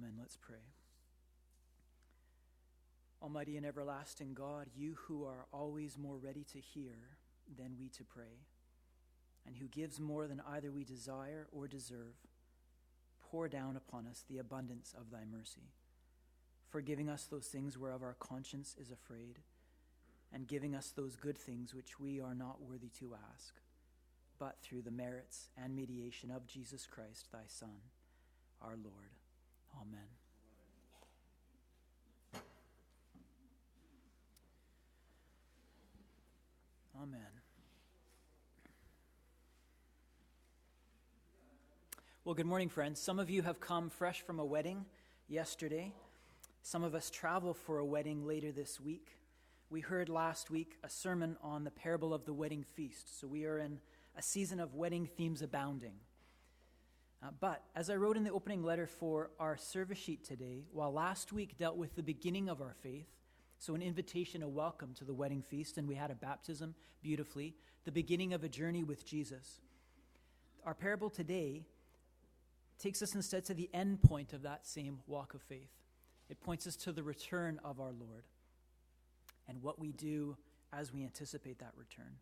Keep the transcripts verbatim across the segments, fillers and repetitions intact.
Amen. Let's pray. Almighty and everlasting God, you who are always more ready to hear than we to pray, and who gives more than either we desire or deserve, pour down upon us the abundance of thy mercy, forgiving us those things whereof our conscience is afraid, and giving us those good things which we are not worthy to ask, but through the merits and mediation of Jesus Christ, thy Son, our Lord. Amen. Amen. Well, good morning, friends. Some of you have come fresh from a wedding yesterday. Some of us travel for a wedding later this week. We heard last week a sermon on the parable of the wedding feast, so we are in a season of wedding themes abounding. Uh, but as I wrote in the opening letter for our service sheet today, while last week dealt with the beginning of our faith, so an invitation, a welcome to the wedding feast, and we had a baptism beautifully, the beginning of a journey with Jesus. Our parable today takes us instead to the end point of that same walk of faith. It points us to the return of our Lord and what we do as we anticipate that return.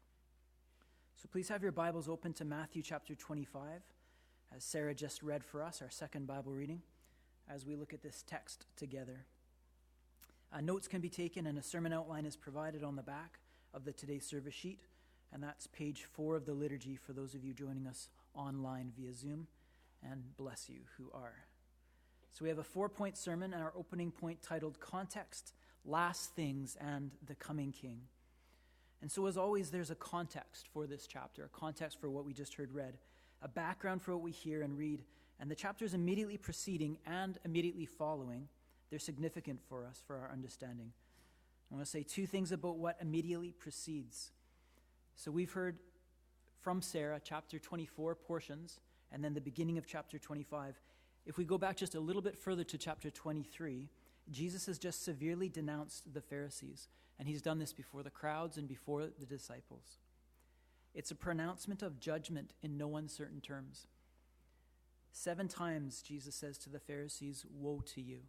So please have your Bibles open to Matthew chapter twenty-five, as Sarah just read for us, our second Bible reading, as we look at this text together. Uh, notes can be taken, and a sermon outline is provided on the back of the today's service sheet, and that's page four of the liturgy for those of you joining us online via Zoom, and bless you who are. So we have a four-point sermon, and our opening point titled Context, Last Things, and the Coming King. And so as always, there's a context for this chapter, a context for what we just heard read, a background for what we hear and read, and the chapters immediately preceding and immediately following, they're significant for us, for our understanding. I want to say two things about what immediately precedes. So we've heard from Sarah, chapter twenty-four portions, and then the beginning of chapter twenty-five. If we go back just a little bit further to chapter twenty-three, Jesus has just severely denounced the Pharisees, and he's done this before the crowds and before the disciples. It's a pronouncement of judgment in no uncertain terms. Seven times Jesus says to the Pharisees, "Woe to you."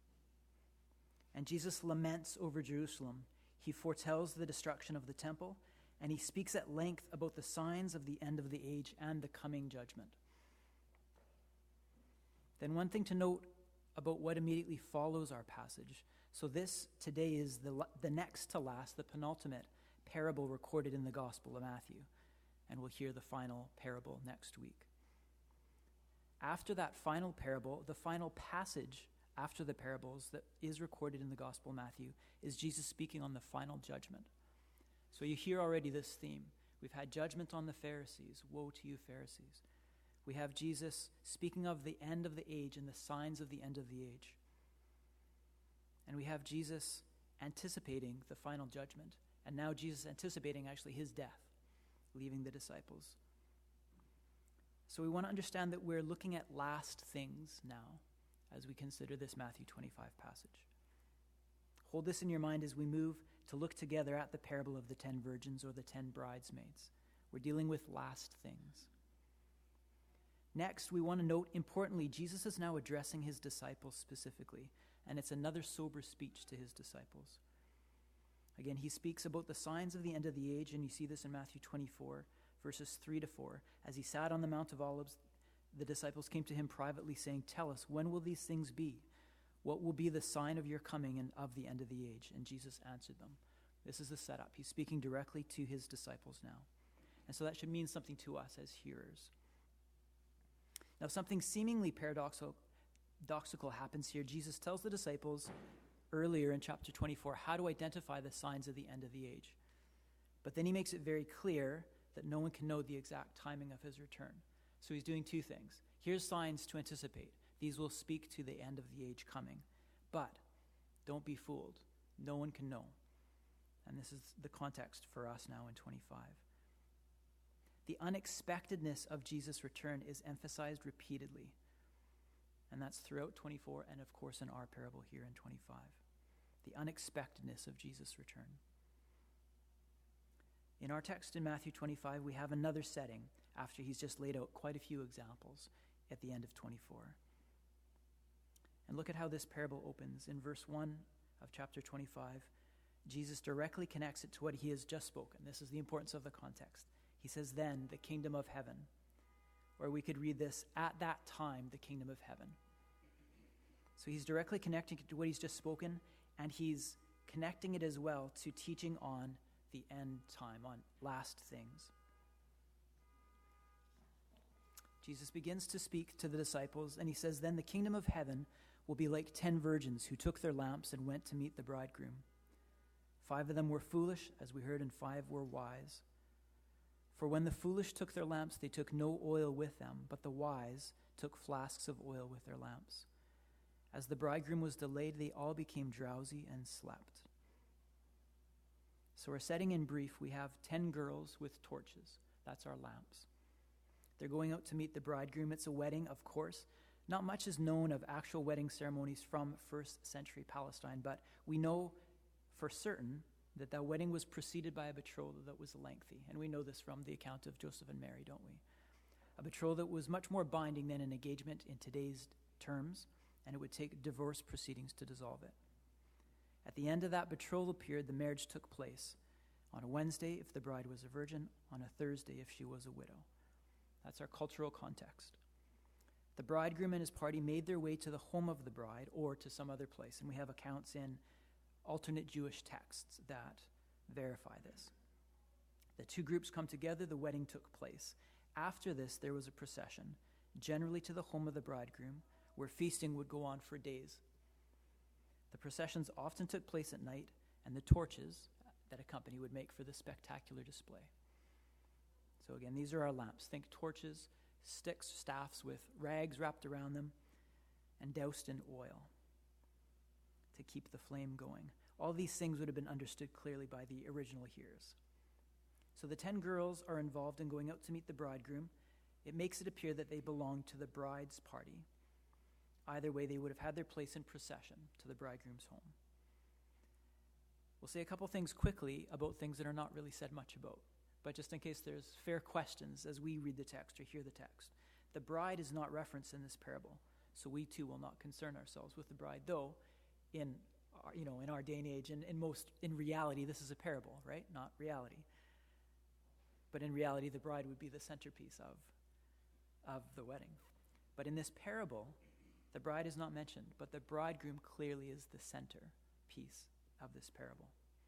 And Jesus laments over Jerusalem. He foretells the destruction of the temple, and he speaks at length about the signs of the end of the age and the coming judgment. Then one thing to note about what immediately follows our passage. So this today is the, the next to last, the penultimate parable recorded in the Gospel of Matthew. And we'll hear the final parable next week. After that final parable, the final passage after the parables that is recorded in the Gospel of Matthew is Jesus speaking on the final judgment. So you hear already this theme. We've had judgment on the Pharisees. Woe to you, Pharisees. We have Jesus speaking of the end of the age and the signs of the end of the age. And we have Jesus anticipating the final judgment. And now Jesus anticipating actually his death, leaving the disciples. So we want to understand that we're looking at last things now as we consider this Matthew twenty-five passage. Hold this in your mind as we move to look together at the parable of the ten virgins or the ten bridesmaids. We're dealing with last things. Next, we want to note, importantly, Jesus is now addressing his disciples specifically, and it's another sober speech to his disciples. Again, he speaks about the signs of the end of the age, and you see this in Matthew twenty-four, verses three to four. As he sat on the Mount of Olives, the disciples came to him privately, saying, "Tell us, when will these things be? What will be the sign of your coming and of the end of the age?" And Jesus answered them. This is the setup. He's speaking directly to his disciples now. And so that should mean something to us as hearers. Now, something seemingly paradoxical, paradoxical happens here. Jesus tells the disciples earlier in chapter twenty-four how to identify the signs of the end of the age. But then he makes it very clear that no one can know the exact timing of his return. So he's doing two things. Here's signs to anticipate. These will speak to the end of the age coming. But don't be fooled. No one can know. And this is the context for us now in twenty-five. The unexpectedness of Jesus' return is emphasized repeatedly. And that's throughout twenty-four and, of course, in our parable here in twenty-five. The unexpectedness of Jesus' return. In our text in Matthew twenty-five, we have another setting after he's just laid out quite a few examples at the end of twenty-four. And look at how this parable opens. In verse one of chapter twenty-five, Jesus directly connects it to what he has just spoken. This is the importance of the context. He says, then the kingdom of heaven. Or we could read this, at that time, the kingdom of heaven. So he's directly connecting it to what he's just spoken, and he's connecting it as well to teaching on the end time, on last things. Jesus begins to speak to the disciples, and he says, then the kingdom of heaven will be like ten virgins who took their lamps and went to meet the bridegroom. Five of them were foolish, as we heard, and five were wise. For when the foolish took their lamps, they took no oil with them, but the wise took flasks of oil with their lamps. As the bridegroom was delayed, they all became drowsy and slept. So we're setting in brief, we have ten girls with torches. That's our lamps. They're going out to meet the bridegroom. It's a wedding, of course. Not much is known of actual wedding ceremonies from first century Palestine, but we know for certain that that wedding was preceded by a betrothal that was lengthy. And we know this from the account of Joseph and Mary, don't we? A betrothal that was much more binding than an engagement in today's terms, and it would take divorce proceedings to dissolve it. At the end of that betrothal period, the marriage took place on a Wednesday if the bride was a virgin, on a Thursday if she was a widow. That's our cultural context. The bridegroom and his party made their way to the home of the bride or to some other place, and we have accounts in alternate Jewish texts that verify this. The two groups come together, the wedding took place. After this, there was a procession, generally to the home of the bridegroom, where feasting would go on for days. The processions often took place at night, and the torches that a company would make for the spectacular display. So again, these are our lamps. Think torches, sticks, staffs with rags wrapped around them, and doused in oil to keep the flame going. All these things would have been understood clearly by the original hearers. So the ten girls are involved in going out to meet the bridegroom. It makes it appear that they belong to the bride's party. Either way, they would have had their place in procession to the bridegroom's home. We'll say a couple things quickly about things that are not really said much about, but just in case there's fair questions as we read the text or hear the text. The bride is not referenced in this parable, so we too will not concern ourselves with the bride, though in our, you know, in our day and age, and in most, in reality, this is a parable, right? Not reality. But in reality, the bride would be the centerpiece of, of the wedding. But in this parable, the bride is not mentioned, but the bridegroom clearly is the centerpiece of this parable.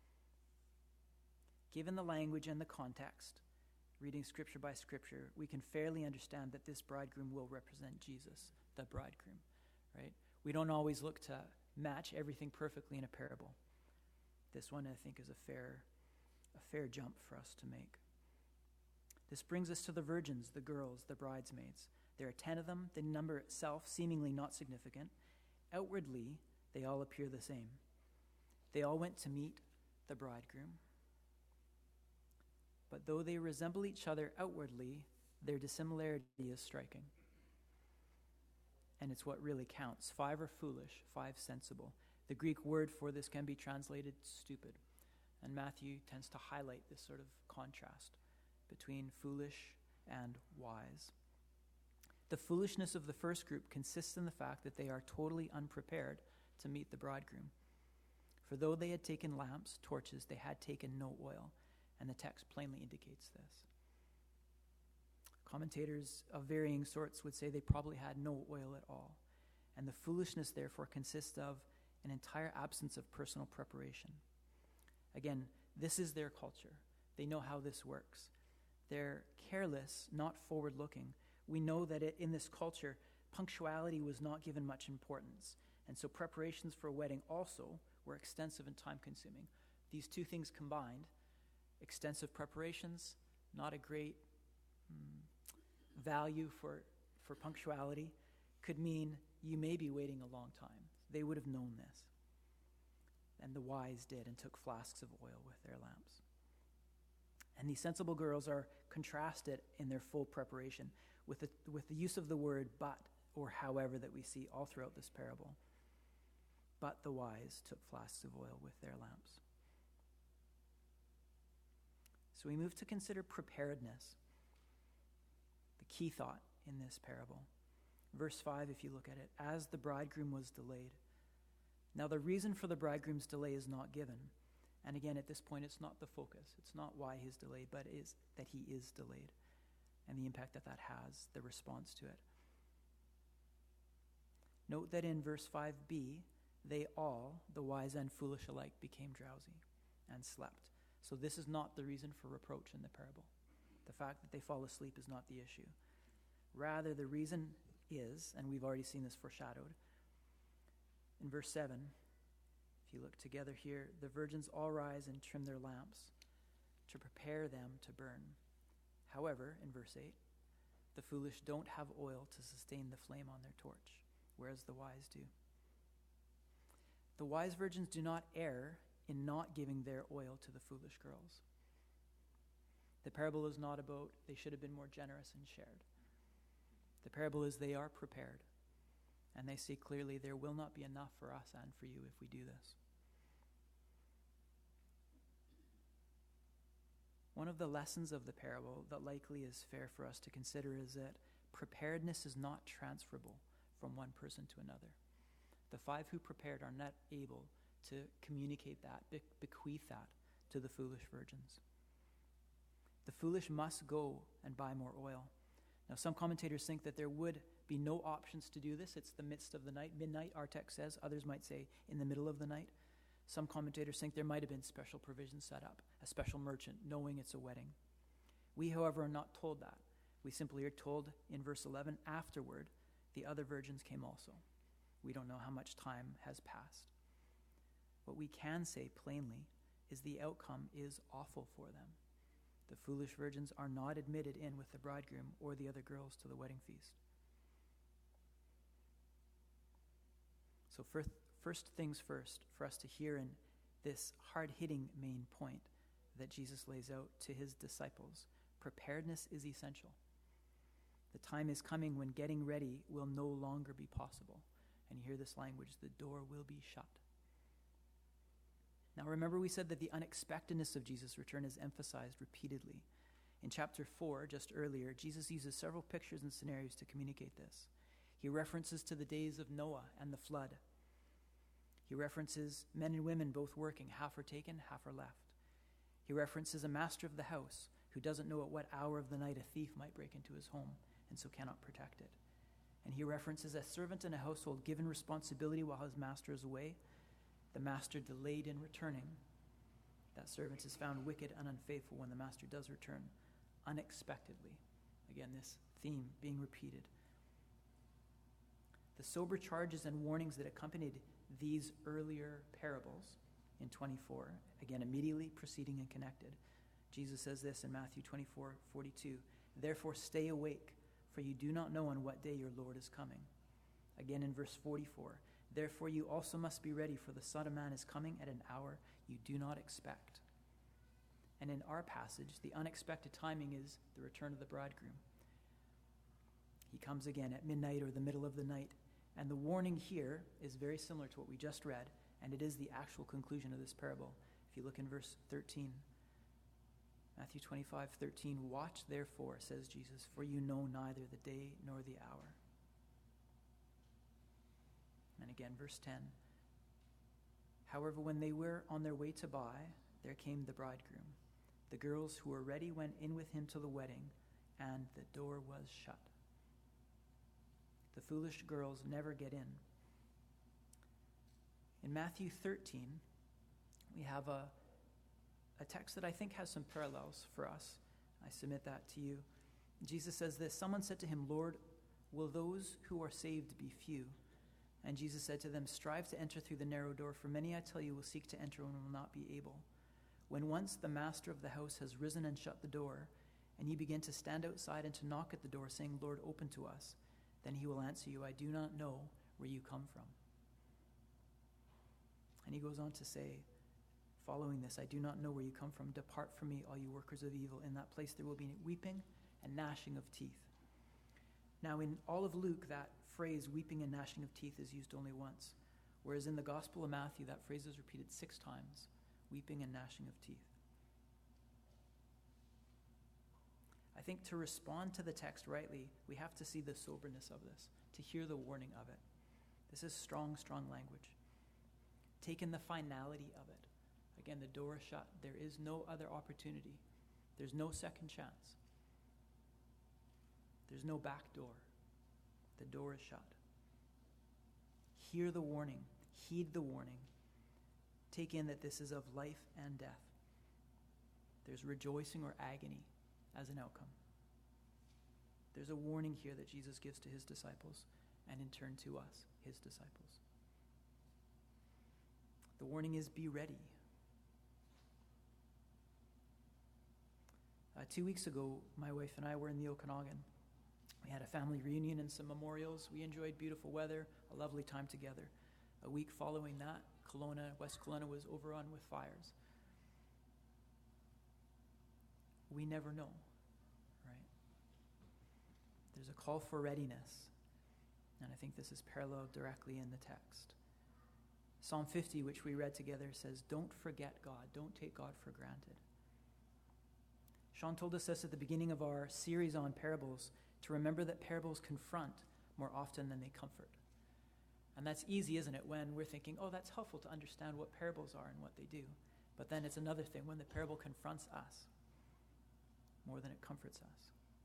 Given the language and the context, reading scripture by scripture, we can fairly understand that this bridegroom will represent Jesus, the bridegroom, right? We don't always look to match everything perfectly in a parable. This one, I think, is a fair, a fair jump for us to make. This brings us to the virgins, the girls, the bridesmaids. There are ten of them, the number itself seemingly not significant. Outwardly, they all appear the same. They all went to meet the bridegroom. But though they resemble each other outwardly, their dissimilarity is striking. And it's what really counts. Five are foolish, five sensible. The Greek word for this can be translated stupid. And Matthew tends to highlight this sort of contrast between foolish and wise. The foolishness of the first group consists in the fact that they are totally unprepared to meet the bridegroom. For though they had taken lamps, torches, they had taken no oil, and the text plainly indicates this. Commentators of varying sorts would say they probably had no oil at all, and the foolishness therefore consists of an entire absence of personal preparation. Again, this is their culture. They know how this works. They're careless, not forward-looking. We know that it, in this culture, punctuality was not given much importance, and so preparations for a wedding also were extensive and time-consuming. These two things combined, extensive preparations, not a great mm, value for, for punctuality, could mean you may be waiting a long time. They would have known this. And the wise did and took flasks of oil with their lamps. And these sensible girls are contrasted in their full preparation with the, with the use of the word but or however that we see all throughout this parable. But the wise took flasks of oil with their lamps. So we move to consider preparedness, the key thought in this parable. Verse five, if you look at it, as the bridegroom was delayed. Now, the reason for the bridegroom's delay is not given. And again, at this point, it's not the focus. It's not why he's delayed, but it is that he is delayed and the impact that that has, the response to it. Note that in verse five b, they all, the wise and foolish alike, became drowsy and slept. So this is not the reason for reproach in the parable. The fact that they fall asleep is not the issue. Rather, the reason is, and we've already seen this foreshadowed, in verse seven, if you look together here, the virgins all rise and trim their lamps to prepare them to burn. However, in verse eight, the foolish don't have oil to sustain the flame on their torch, whereas the wise do. The wise virgins do not err in not giving their oil to the foolish girls. The parable is not about they should have been more generous and shared. The parable is they are prepared, and they see clearly there will not be enough for us and for you if we do this. One of the lessons of the parable that likely is fair for us to consider is that preparedness is not transferable from one person to another. The five who prepared are not able to communicate that, be- bequeath that to the foolish virgins. The foolish must go and buy more oil. Now, some commentators think that there would be no options to do this. It's the midst of the night. Midnight, our text says. Others might say in the middle of the night. Some commentators think there might have been special provisions set up, a special merchant, knowing it's a wedding. We, however, are not told that. We simply are told in verse eleven, afterward, the other virgins came also. We don't know how much time has passed. What we can say plainly is the outcome is awful for them. The foolish virgins are not admitted in with the bridegroom or the other girls to the wedding feast. So first, first things first, for us to hear in this hard-hitting main point that Jesus lays out to his disciples, preparedness is essential. The time is coming when getting ready will no longer be possible. And you hear this language, the door will be shut. Now remember, we said that the unexpectedness of Jesus' return is emphasized repeatedly. In chapter four, just earlier, Jesus uses several pictures and scenarios to communicate this. He references to the days of Noah and the flood. He references men and women both working, half are taken, half are left. He references a master of the house who doesn't know at what hour of the night a thief might break into his home and so cannot protect it. And he references a servant in a household given responsibility while his master is away. The master delayed in returning. That servant is found wicked and unfaithful when the master does return unexpectedly. Again, this theme being repeated. The sober charges and warnings that accompanied these earlier parables in twenty-four, again, immediately preceding and connected. Jesus says this in Matthew twenty-four forty-two, therefore stay awake, for you do not know on what day your Lord is coming. Again in verse forty-four, therefore you also must be ready, for the Son of Man is coming at an hour you do not expect. And in our passage, the unexpected timing is the return of the bridegroom. He comes again at midnight or the middle of the night. And the warning here is very similar to what we just read, and it is the actual conclusion of this parable. If you look in verse thirteen, Matthew twenty-five thirteen, watch therefore, says Jesus, for you know neither the day nor the hour. And again, verse ten, however, when they were on their way to buy, there came the bridegroom. The girls who were ready went in with him to the wedding, and the door was shut. The foolish girls never get in. In Matthew thirteen, we have a, a text that I think has some parallels for us. I submit that to you. Jesus says this, someone said to him, Lord, will those who are saved be few? And Jesus said to them, strive to enter through the narrow door, for many, I tell you, will seek to enter and will not be able. When once the master of the house has risen and shut the door, and you begin to stand outside and to knock at the door, saying, Lord, open to us, then he will answer you, I do not know where you come from. And he goes on to say, following this, I do not know where you come from. Depart from me, all you workers of evil. In that place there will be weeping and gnashing of teeth. Now in all of Luke, that phrase, weeping and gnashing of teeth, is used only once. Whereas in the Gospel of Matthew, that phrase is repeated six times, weeping and gnashing of teeth. I think to respond to the text rightly, we have to see the soberness of this, to hear the warning of it. This is strong, strong language. Take in the finality of it. Again, the door is shut. There is no other opportunity. There's no second chance. There's no back door. The door is shut. Hear the warning. Heed the warning. Take in that this is of life and death. There's rejoicing or agony as an outcome. There's a warning here that Jesus gives to his disciples and in turn to us, his disciples. The warning is, be ready. Uh, two weeks ago, my wife and I were in the Okanagan. We had a family reunion and some memorials. We enjoyed beautiful weather, a lovely time together. A week following that, Kelowna, West Kelowna was overrun with fires. We never know, right? There's a call for readiness, and I think this is paralleled directly in the text. Psalm fifty, which we read together, says, don't forget God. Don't take God for granted. Sean told us this at the beginning of our series on parables, to remember that parables confront more often than they comfort. And that's easy, isn't it, when we're thinking, oh, that's helpful to understand what parables are and what they do. But then it's another thing when the parable confronts us more than it comforts us.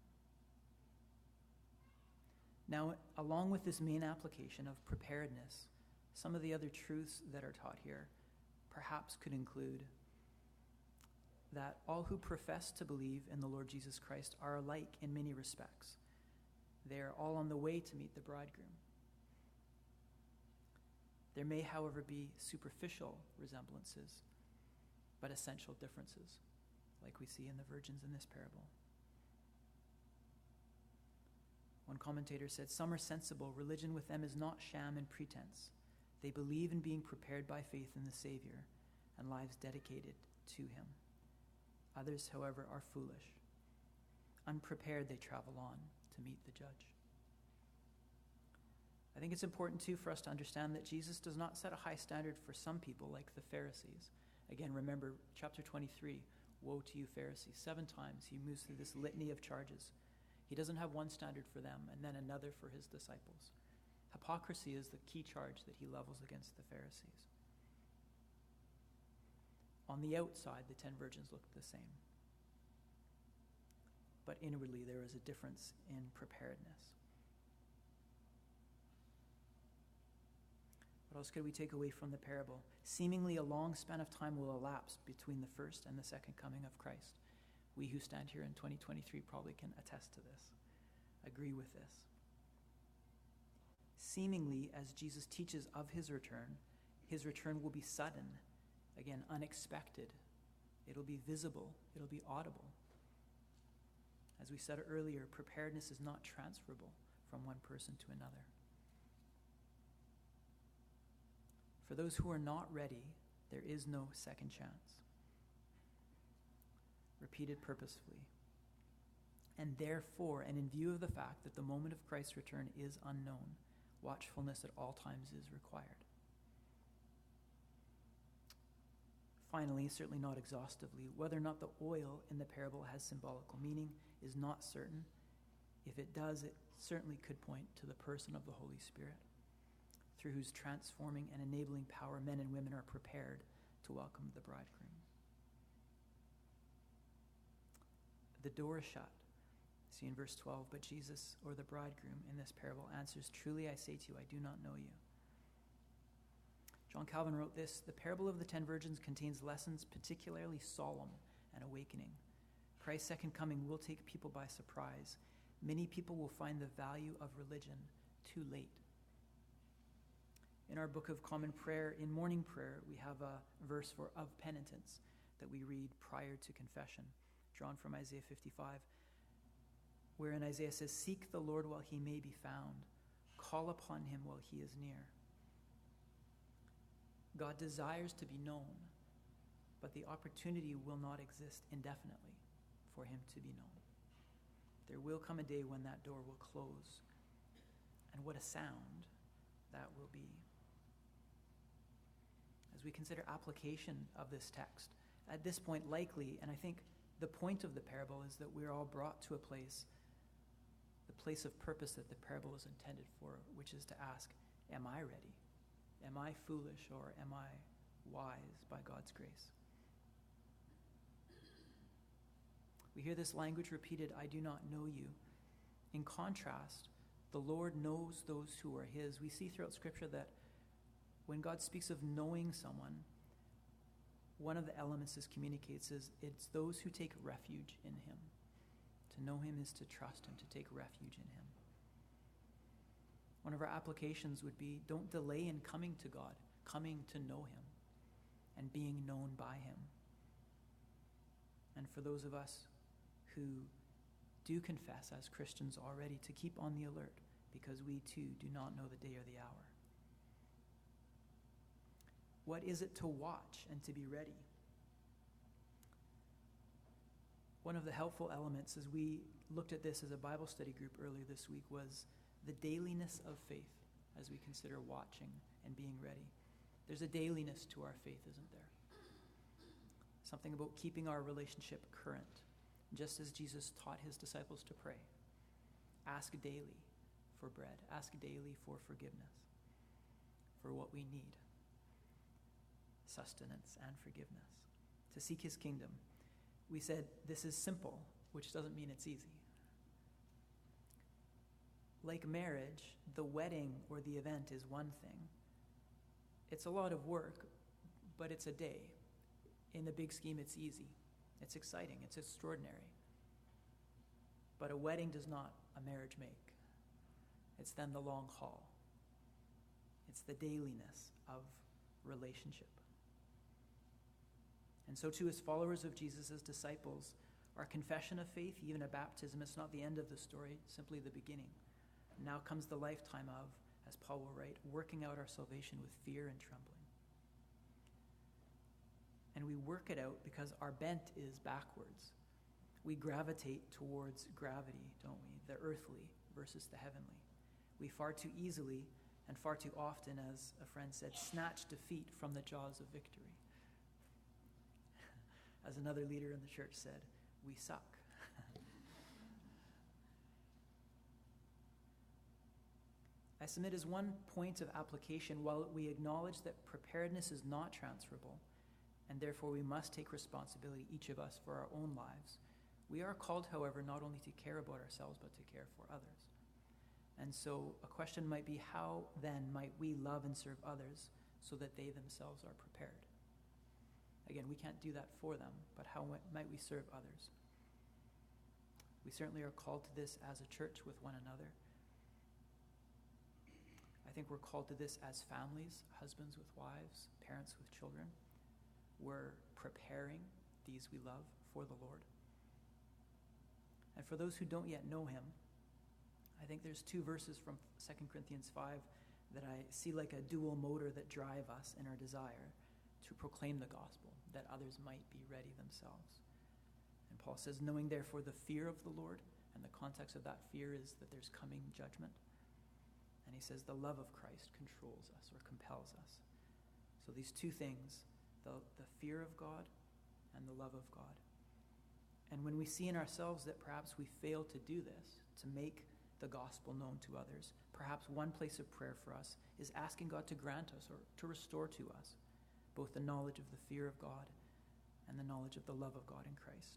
Now, along with this main application of preparedness, some of the other truths that are taught here perhaps could include that all who profess to believe in the Lord Jesus Christ are alike in many respects. They are all on the way to meet the bridegroom. There may, however, be superficial resemblances, but essential differences, like we see in the virgins in this parable. One commentator said, some are sensible. Religion with them is not sham and pretense. They believe in being prepared by faith in the Savior and lives dedicated to him. Others, however, are foolish. Unprepared, they travel on to meet the judge. I think it's important, too, for us to understand that Jesus does not set a high standard for some people like the Pharisees. Again, remember chapter twenty-three, woe to you, Pharisees. Seven times he moves through this litany of charges. He doesn't have one standard for them and then another for his disciples. Hypocrisy is the key charge that he levels against the Pharisees. On the outside, the ten virgins looked the same. But inwardly, there was a difference in preparedness. What else could we take away from the parable? Seemingly a long span of time will elapse between the first and the second coming of Christ. We who stand here in twenty twenty-three probably can attest to this, agree with this. Seemingly, as Jesus teaches of his return, his return will be sudden, again, unexpected. It'll be visible. It'll be audible. As we said earlier, preparedness is not transferable from one person to another. For those who are not ready, there is no second chance. Repeated purposefully. And therefore, and in view of the fact that the moment of Christ's return is unknown, watchfulness at all times is required. Finally, certainly not exhaustively, whether or not the oil in the parable has symbolical meaning is not certain. If it does, it certainly could point to the person of the Holy Spirit, through whose transforming and enabling power men and women are prepared to welcome the bridegroom. The door is shut. See in verse twelve, but Jesus, or the bridegroom in this parable, answers, truly I say to you, I do not know you. John Calvin wrote this, the parable of the ten virgins contains lessons particularly solemn and awakening. Christ's second coming will take people by surprise. Many people will find the value of religion too late. In our Book of Common Prayer, in morning prayer, we have a verse for of penitence that we read prior to confession, drawn from Isaiah fifty-five, wherein Isaiah says, seek the Lord while he may be found. Call upon him while he is near. God desires to be known, but the opportunity will not exist indefinitely for him to be known. There will come a day when that door will close, and what a sound that will be. As we consider application of this text, at this point likely, and I think The point of the parable is that we're all brought to a place, the place of purpose that the parable is intended for, which is to ask, am I ready? Am I foolish, or am I wise by God's grace? We hear this language repeated, I do not know you. In contrast, the Lord knows those who are his. We see throughout Scripture that when God speaks of knowing someone, one of the elements this communicates is it's those who take refuge in him. To know him is to trust him, to take refuge in him. One of our applications would be, don't delay in coming to God, coming to know him and being known by him. And for those of us who do confess as Christians already, to keep on the alert, because we too do not know the day or the hour. What is it to watch and to be ready? One of the helpful elements as we looked at this as a Bible study group earlier this week was the dailiness of faith as we consider watching and being ready. There's a dailiness to our faith, isn't there? Something about keeping our relationship current, just as Jesus taught his disciples to pray. Ask daily for bread. Ask daily for forgiveness, for what we need. Sustenance and forgiveness. To seek his kingdom. We said this is simple, which doesn't mean it's easy. Like marriage, the wedding or the event is one thing. It's a lot of work, but it's a day. In the big scheme, it's easy. It's exciting. It's extraordinary. But a wedding does not a marriage make. It's then the long haul. It's the dailiness of relationship. And so too, as followers of Jesus, as disciples, our confession of faith, even a baptism, it's not the end of the story, simply the beginning. Now comes the lifetime of, as Paul will write, working out our salvation with fear and trembling. And we work it out because our bent is backwards. We gravitate towards gravity, don't we? The earthly versus the heavenly. We far too easily and far too often, as a friend said, snatch defeat from the jaws of victory. As another leader in the church said, we suck. I submit as one point of application, while we acknowledge that preparedness is not transferable, and therefore we must take responsibility, each of us, for our own lives, we are called, however, not only to care about ourselves, but to care for others. And so a question might be, how then might we love and serve others so that they themselves are prepared? Again, we can't do that for them, but how might we serve others? We certainly are called to this as a church with one another. I think we're called to this as families, husbands with wives, parents with children. We're preparing these we love for the Lord. And for those who don't yet know him, I think there's two verses from Second Corinthians five that I see like a dual motor that drive us in our desire to proclaim the gospel, that others might be ready themselves. And Paul says, knowing therefore the fear of the Lord, and the context of that fear is that there's coming judgment. And he says the love of Christ controls us or compels us. So these two things, the, the fear of God and the love of God. And when we see in ourselves that perhaps we fail to do this, to make the gospel known to others, perhaps one place of prayer for us is asking God to grant us or to restore to us both the knowledge of the fear of God and the knowledge of the love of God in Christ.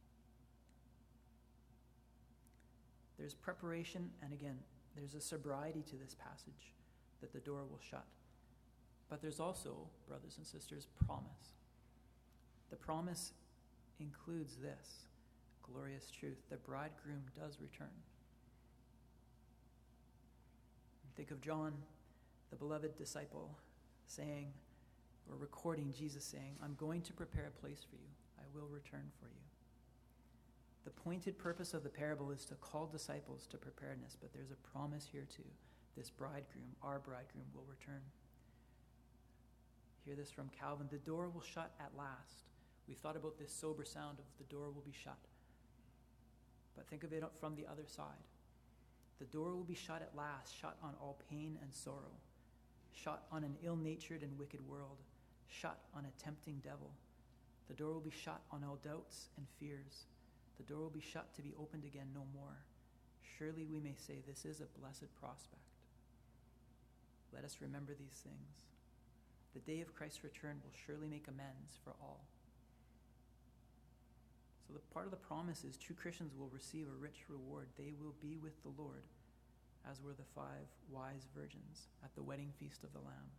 There's preparation, and again, there's a sobriety to this passage, that the door will shut. But there's also, brothers and sisters, promise. The promise includes this glorious truth: the bridegroom does return. Think of John, the beloved disciple, saying, or recording Jesus saying, I'm going to prepare a place for you. I will return for you. The pointed purpose of the parable is to call disciples to preparedness, but there's a promise here too. This bridegroom, our bridegroom, will return. Hear this from Calvin: the door will shut at last. We thought about this sober sound of the door will be shut. But think of it from the other side. The door will be shut at last, shut on all pain and sorrow, shut on an ill-natured and wicked world, shut on a tempting devil. The door will be shut on all doubts and fears. The door will be shut to be opened again no more. Surely we may say this is a blessed prospect. Let us remember these things. The day of Christ's return will surely make amends for all. So the part of the promise is true Christians will receive a rich reward. They will be with the Lord, as were the five wise virgins at the wedding feast of the Lamb.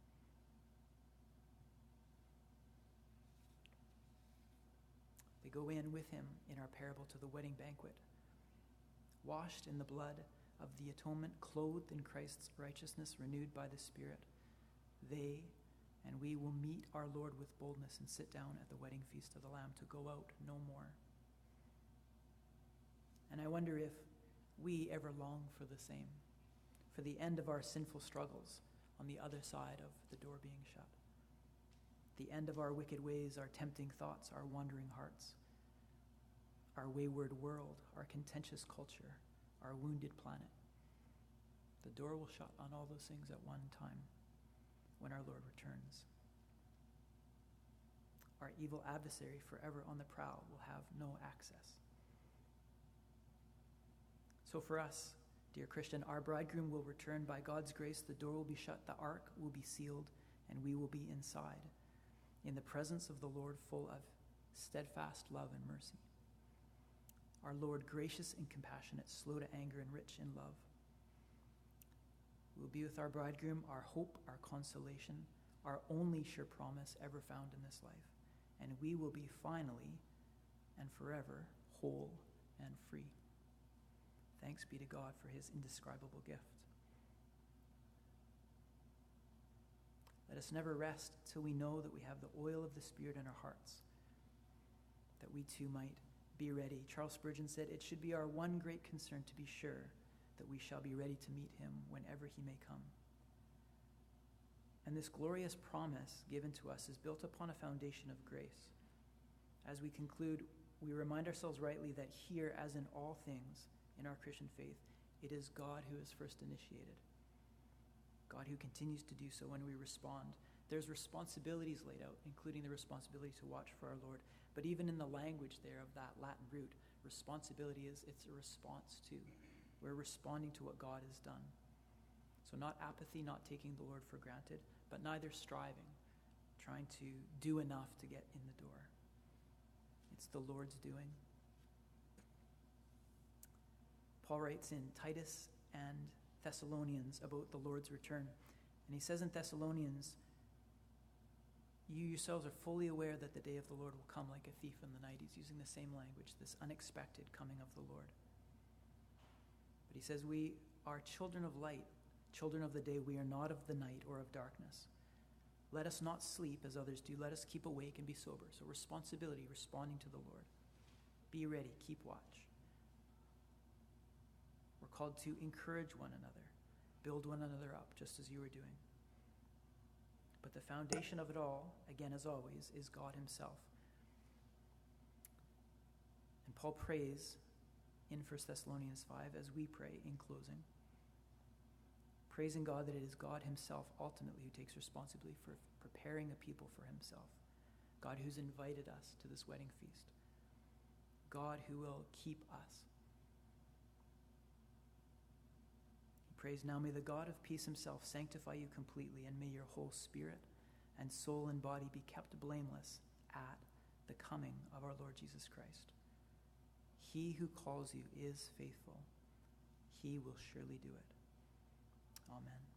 They go in with him in our parable to the wedding banquet, washed in the blood of the atonement, clothed in Christ's righteousness, renewed by the Spirit. They and we will meet our Lord with boldness and sit down at the wedding feast of the Lamb to go out no more. And I wonder if we ever long for the same, for the end of our sinful struggles on the other side of the door being shut, the end of our wicked ways, our tempting thoughts, our wandering hearts, our wayward world, our contentious culture, our wounded planet. The door will shut on all those things at one time when our Lord returns. Our evil adversary, forever on the prowl, will have no access. So for us, dear Christian, our bridegroom will return by God's grace. The door will be shut, the ark will be sealed, and we will be inside, in the presence of the Lord, full of steadfast love and mercy. Our Lord, gracious and compassionate, slow to anger and rich in love. We will be with our bridegroom, our hope, our consolation, our only sure promise ever found in this life. And we will be finally and forever whole and free. Thanks be to God for his indescribable gift. Let us never rest till we know that we have the oil of the Spirit in our hearts, that we too might be ready. Charles Spurgeon said, "It should be our one great concern to be sure that we shall be ready to meet him whenever he may come." And this glorious promise given to us is built upon a foundation of grace. As we conclude, we remind ourselves rightly that here, as in all things in our Christian faith, it is God who has first initiated, God who continues to do so when we respond. There's responsibilities laid out, including the responsibility to watch for our Lord. But even in the language there of that Latin root, responsibility is, it's a response to. We're responding to what God has done. So not apathy, not taking the Lord for granted, but neither striving, trying to do enough to get in the door. It's the Lord's doing. Paul writes in Titus and Thessalonians about the Lord's return. And he says in Thessalonians, "You yourselves are fully aware that the day of the Lord will come like a thief in the night." He's using the same language, this unexpected coming of the Lord. But he says, we are children of light, children of the day. We are not of the night or of darkness. Let us not sleep as others do. Let us keep awake and be sober. So responsibility, responding to the Lord. Be ready, keep watch. We're called to encourage one another, build one another up, just as you are doing. But the foundation of it all, again as always, is God himself. And Paul prays in First Thessalonians five, as we pray in closing, praising God that it is God himself ultimately who takes responsibility for preparing a people for himself. God who's invited us to this wedding feast. God who will keep us. He prays, "Now may the God of peace himself sanctify you completely, and may your whole spirit and soul and body be kept blameless at the coming of our Lord Jesus Christ. He who calls you is faithful. He will surely do it." Amen.